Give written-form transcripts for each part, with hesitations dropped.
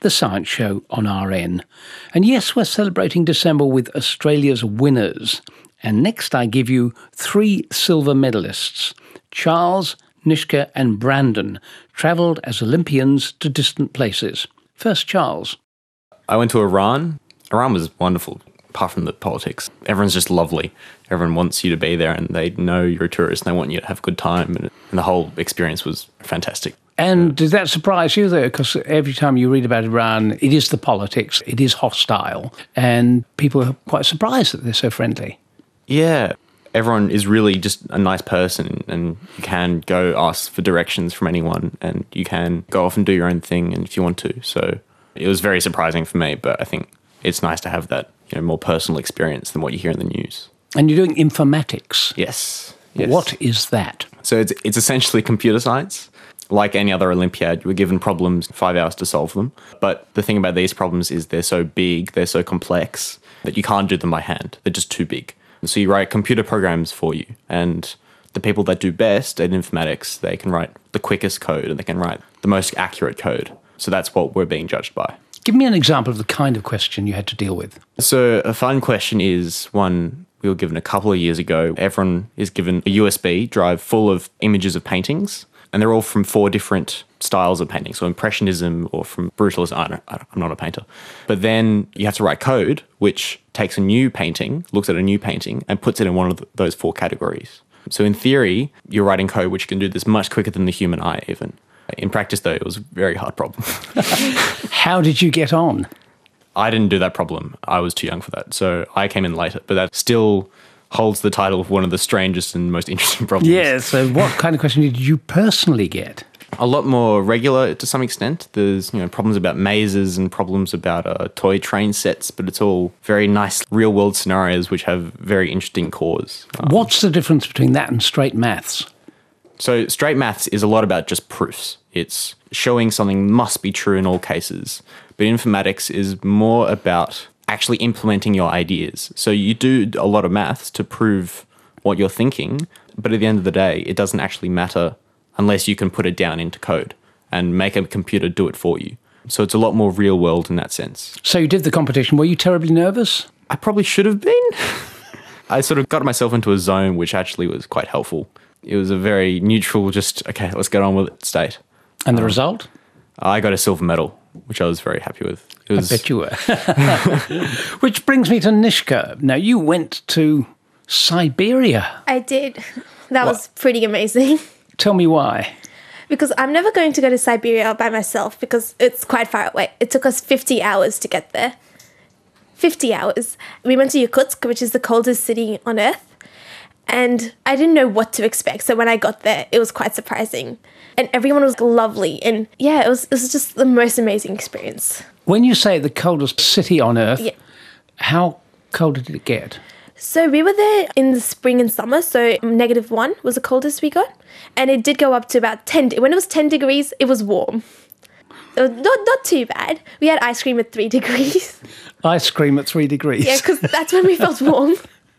The Science Show on RN. And yes, we're celebrating December with Australia's winners. And next I give you 3 silver medalists. Charles, Nishka and Brandon travelled as Olympians to distant places. First, Charles. I went to Iran. Iran was wonderful, apart from the politics. Everyone's just lovely. Everyone wants you to be there and they know you're a tourist and they want you to have a good time. And the whole experience was fantastic. And did that surprise you though? Because every time you read about Iran, it is the politics, it is hostile, and people are quite surprised that they're so friendly. Yeah, everyone is really just a nice person and you can go ask for directions from anyone and you can go off and do your own thing and if you want to. So it was very surprising for me, but I think it's nice to have that, more personal experience than what you hear in the news. And you're doing informatics. Yes. What is that? So it's essentially computer science. Like any other Olympiad, you were given problems, 5 hours to solve them. But the thing about these problems is they're so big, they're so complex that you can't do them by hand. They're just too big. So you write computer programs for you. And the people that do best at informatics, they can write the quickest code and they can write the most accurate code. So that's what we're being judged by. Give me an example of the kind of question you had to deal with. So a fun question is one we were given a couple of years ago. Everyone is given a USB drive full of images of paintings. And they're all from 4 different styles of painting. So Impressionism or from Brutalism. I'm not a painter. But then you have to write code, which takes a new painting, looks at a new painting, and puts it in one of those 4 categories. So in theory, you're writing code which can do this much quicker than the human eye even. In practice, though, it was a very hard problem. How did you get on? I didn't do that problem. I was too young for that. So I came in later. But that still holds the title of one of the strangest and most interesting problems. Yeah, so what kind of question did you personally get? A lot more regular to some extent. There's problems about mazes and problems about toy train sets, but it's all very nice real-world scenarios which have very interesting cores. What's the difference between that and straight maths? So straight maths is a lot about just proofs. It's showing something must be true in all cases. But informatics is more about actually implementing your ideas. So you do a lot of maths to prove what you're thinking, but at the end of the day, it doesn't actually matter unless you can put it down into code and make a computer do it for you. So it's a lot more real world in that sense. So you did the competition. Were you terribly nervous? I probably should have been. I sort of got myself into a zone which actually was quite helpful. It was a very neutral, just, okay, let's get on with it state. And the result? I got a silver medal, which I was very happy with. I bet you were. Which brings me to Nishka. Now, you went to Siberia. I did. That was pretty amazing. Tell me why. Because I'm never going to go to Siberia by myself because it's quite far away. It took us 50 hours to get there. 50 hours. We went to Yakutsk, which is the coldest city on Earth. And I didn't know what to expect. So when I got there, it was quite surprising. And everyone was lovely. And yeah, it was just the most amazing experience. When you say the coldest city on Earth, yeah. How cold did it get? So we were there in the spring and summer. So -1 was the coldest we got. And it did go up to about 10. When it was 10 degrees, it was warm. So not too bad. We had ice cream at 3 degrees. Ice cream at 3 degrees? Yeah, because that's when we felt warm.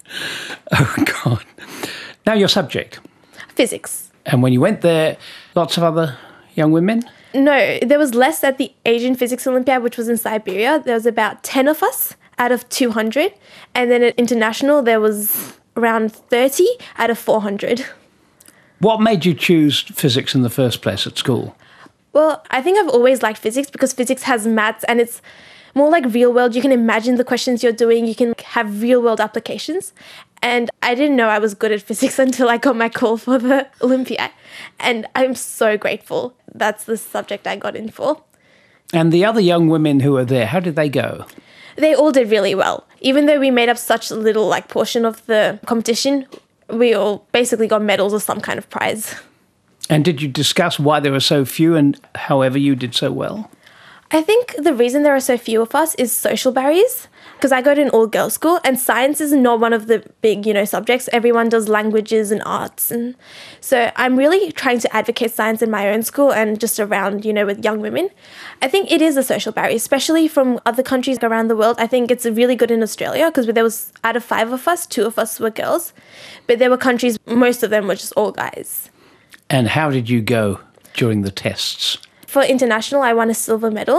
Oh, God. Now your subject. Physics. And when you went there, lots of other young women? No, there was less at the Asian Physics Olympiad, which was in Siberia. There was about 10 of us out of 200. And then at international, there was around 30 out of 400. What made you choose physics in the first place at school? Well, I think I've always liked physics because physics has maths and it's more like real world. You can imagine the questions you're doing. You can have real world applications. And I didn't know I was good at physics until I got my call for the Olympiad. And I'm so grateful that's the subject I got in for. And the other young women who were there, how did they go? They all did really well. Even though we made up such a little portion of the competition, we all basically got medals or some kind of prize. And did you discuss why there were so few and however you did so well? I think the reason there are so few of us is social barriers. Because I go to an all-girls school and science is not one of the big, subjects. Everyone does languages and arts. And so I'm really trying to advocate science in my own school and just around, with young women. I think it is a social barrier, especially from other countries around the world. I think it's really good in Australia because there was, out of 5 of us, 2 of us were girls. But there were countries, most of them were just all guys. And how did you go during the tests? For international, I won a silver medal.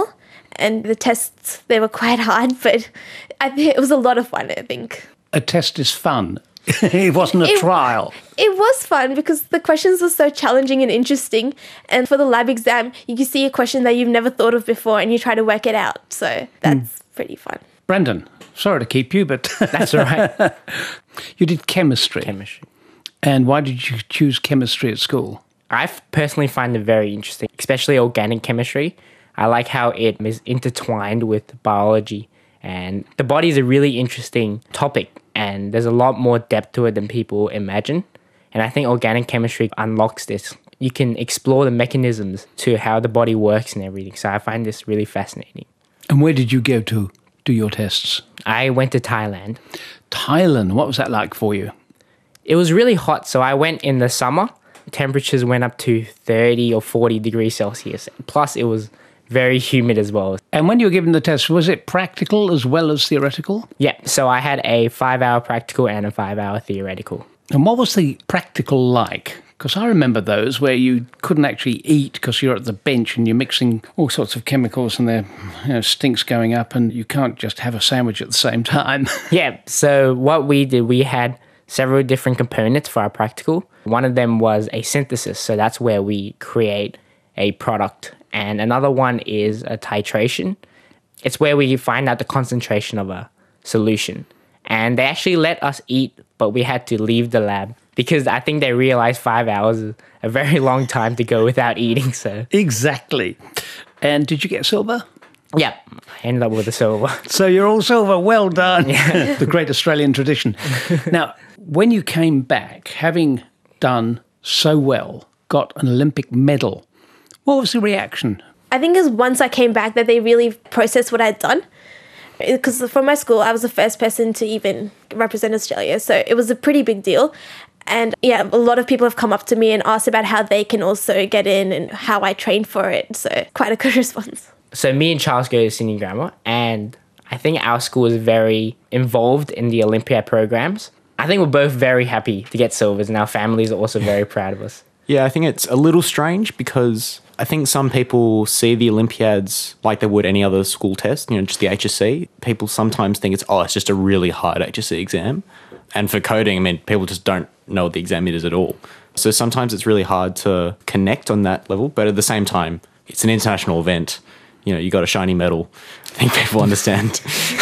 And the tests, they were quite hard, but I think it was a lot of fun, I think. A test is fun. It wasn't a trial. It was fun because the questions were so challenging and interesting. And for the lab exam, you can see a question that you've never thought of before and you try to work it out. So that's pretty fun. Brendan, sorry to keep you, but That's all right. you did chemistry. Chemistry. And why did you choose chemistry at school? Personally find it very interesting, especially organic chemistry. I like how it is intertwined with biology. And the body is a really interesting topic, and there's a lot more depth to it than people imagine. And I think organic chemistry unlocks this. You can explore the mechanisms to how the body works and everything. So I find this really fascinating. And where did you go to do your tests? I went to Thailand. Thailand, what was that like for you? It was really hot, so I went in the summer. Temperatures went up to 30 or 40 degrees Celsius. Plus, it was very humid as well. And when you were given the test, was it practical as well as theoretical? Yeah, so I had a 5-hour practical and a 5-hour theoretical. And what was the practical like? Because I remember those where you couldn't actually eat because you're at the bench and you're mixing all sorts of chemicals and there stinks going up and you can't just have a sandwich at the same time. Yeah, so what we did, we had several different components for our practical. One of them was a synthesis, so that's where we create a product. And another one is a titration. It's where we find out the concentration of a solution. And they actually let us eat, but we had to leave the lab because I think they realized 5 hours is a very long time to go without eating. So Exactly. And did you get silver? yeah, I ended up with a silver. So you're all silver. Well done. The great Australian tradition. Now, when you came back, having done so well, got an Olympic medal, what was the reaction? I think it was once I came back that they really processed what I'd done. Because from my school, I was the first person to even represent Australia. So it was a pretty big deal. And yeah, a lot of people have come up to me and asked about how they can also get in and how I trained for it. So quite a good response. So me and Charles go to Sydney Grammar, and I think our school is very involved in the Olympiad programs. I think we're both very happy to get silvers, and our families are also very proud of us. Yeah, I think it's a little strange because I think some people see the Olympiads like they would any other school test, just the HSC. People sometimes think it's just a really hard HSC exam. And for coding, people just don't know what the exam is at all. So sometimes it's really hard to connect on that level, but at the same time, it's an international event. You got a shiny medal. I think people understand.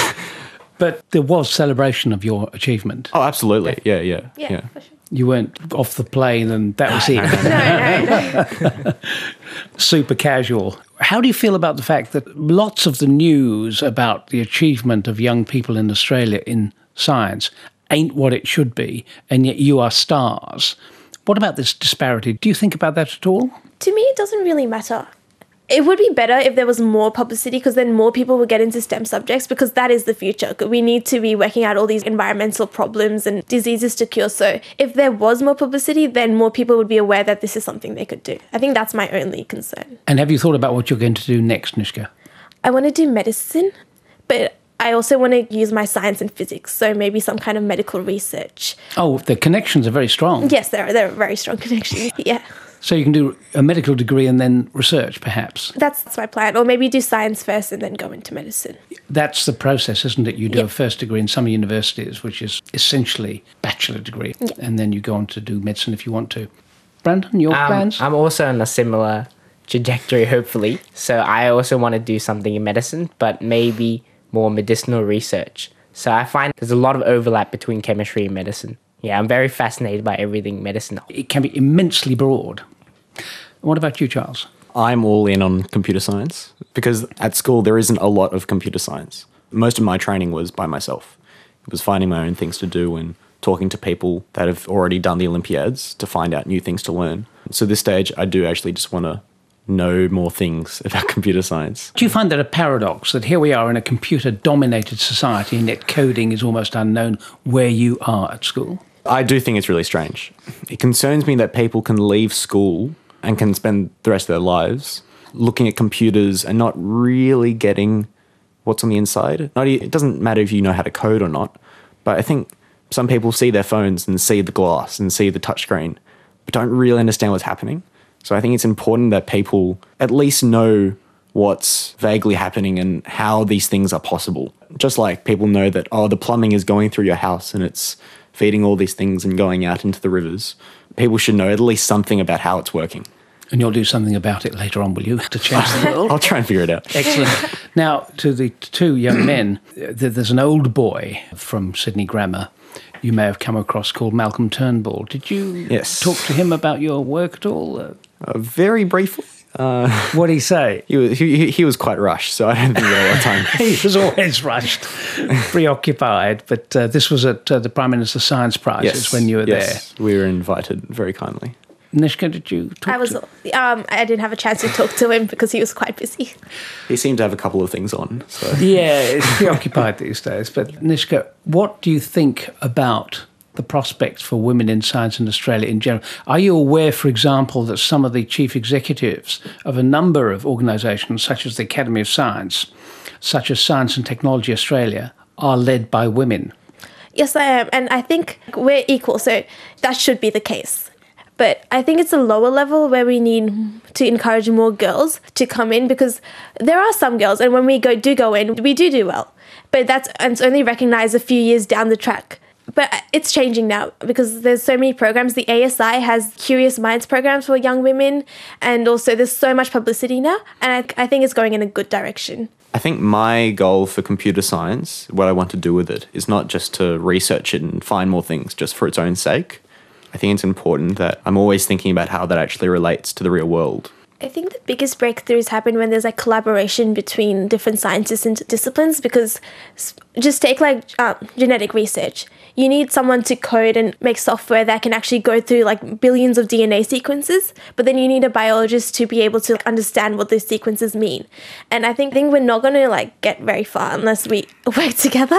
But there was celebration of your achievement. Oh, absolutely. Yeah. Yeah, for sure. You weren't off the plane and that was it. No. Super casual. How do you feel about the fact that lots of the news about the achievement of young people in Australia in science ain't what it should be, and yet you are stars? What about this disparity? Do you think about that at all? To me, it doesn't really matter. It would be better if there was more publicity because then more people would get into STEM subjects because that is the future. We need to be working out all these environmental problems and diseases to cure. So if there was more publicity, then more people would be aware that this is something they could do. I think that's my only concern. And have you thought about what you're going to do next, Nishka? I want to do medicine, but I also want to use my science and physics, so maybe some kind of medical research. Oh, the connections are very strong. Yes, they're very strong connections. Yeah. So you can do a medical degree and then research, perhaps. That's my plan. Or maybe do science first and then go into medicine. That's the process, isn't it? You do Yeah. a first degree in some universities, which is essentially bachelor degree, and then you go on to do medicine if you want to. Brandon, your plans? I'm also on a similar trajectory, hopefully. So I also want to do something in medicine, but maybe more medicinal research. So I find there's a lot of overlap between chemistry and medicine. Yeah, I'm very fascinated by everything medicine. It can be immensely broad. What about you, Charles? I'm all in on computer science because at school there isn't a lot of computer science. Most of my training was by myself. It was finding my own things to do and talking to people that have already done the Olympiads to find out new things to learn. So this stage, I do actually just want to know more things about computer science. Do you find that a paradox that here we are in a computer-dominated society and yet coding is almost unknown where you are at school? I do think it's really strange. It concerns me that people can leave school and can spend the rest of their lives looking at computers and not really getting what's on the inside. It doesn't matter if you know how to code or not, but I think some people see their phones and see the glass and see the touchscreen, but don't really understand what's happening. So I think it's important that people at least know what's vaguely happening and how these things are possible. Just like people know that, the plumbing is going through your house and it's feeding all these things and going out into the rivers. People should know at least something about how it's working. And you'll do something about it later on, will you, to change the world? I'll try and figure it out. Excellent. Now, to the two young men, there's an old boy from Sydney Grammar you may have come across called Malcolm Turnbull. Did you talk to him about your work at all? Very briefly. What did he say? He was quite rushed, so I don't think he had a lot of time. He was always rushed, preoccupied. But this was at the Prime Minister's Science Prizes when you were there. We were invited very kindly. Nishka, did you talk to him? I didn't have a chance to talk to him because he was quite busy. He seemed to have a couple of things on. So. Yeah, it's preoccupied these days. But Nishka, what do you think about the prospects for women in science in Australia in general? Are you aware, for example, that some of the chief executives of a number of organisations, such as the Academy of Science, such as Science and Technology Australia, are led by women? Yes, I am. And I think we're equal, so that should be the case. But I think it's a lower level where we need to encourage more girls to come in, because there are some girls, and when we do go in, we do well. But it's only recognised a few years down the track. But it's changing now because there's so many programs. The ASI has Curious Minds programs for young women, and also there's so much publicity now, and I think it's going in a good direction. I think my goal for computer science, what I want to do with it, is not just to research it and find more things just for its own sake. I think it's important that I'm always thinking about how that actually relates to the real world. I think the biggest breakthroughs happen when there's collaboration between different scientists and disciplines, because just take genetic research. You need someone to code and make software that can actually go through billions of DNA sequences, but then you need a biologist to be able to understand what those sequences mean. And I think we're not going to get very far unless we work together.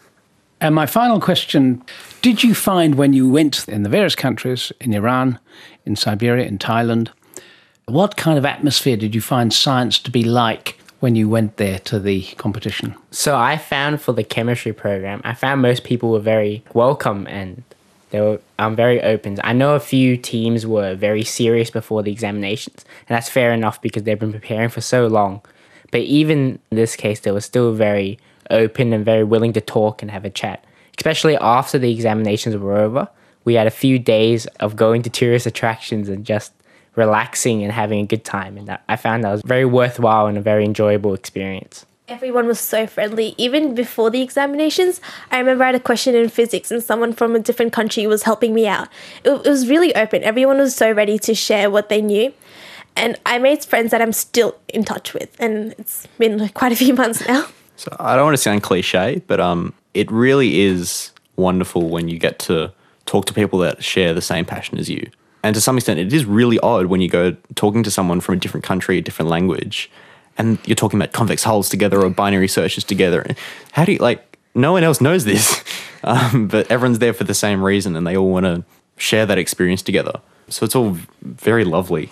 And my final question, did you find when you went in the various countries, in Iran, in Siberia, in Thailand, what kind of atmosphere did you find science to be like when you went there to the competition? So I found for the chemistry program, I found most people were very welcome and they were very open. I know a few teams were very serious before the examinations, and that's fair enough because they've been preparing for so long. But even in this case, they were still very open and very willing to talk and have a chat. Especially after the examinations were over, we had a few days of going to tourist attractions and just relaxing and having a good time. And I found that was very worthwhile and a very enjoyable experience. Everyone was so friendly. Even before the examinations, I remember I had a question in physics and someone from a different country was helping me out. It was really open. Everyone was so ready to share what they knew. And I made friends that I'm still in touch with. And it's been quite a few months now. So I don't want to sound cliche, but it really is wonderful when you get to talk to people that share the same passion as you. And to some extent, it is really odd when you go talking to someone from a different country, a different language, and you're talking about convex hulls together or binary searches together. How do you, no one else knows this, but everyone's there for the same reason and they all want to share that experience together. So it's all very lovely,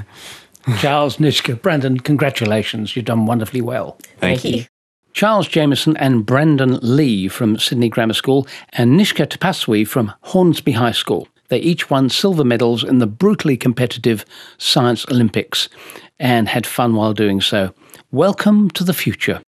Charles, Nishka, Brandon, congratulations. You've done wonderfully well. Thank you. Charles Jameson and Brandon Lee from Sydney Grammar School and Nishka Tapaswi from Hornsby High School. They each won silver medals in the brutally competitive Science Olympics and had fun while doing so. Welcome to the future.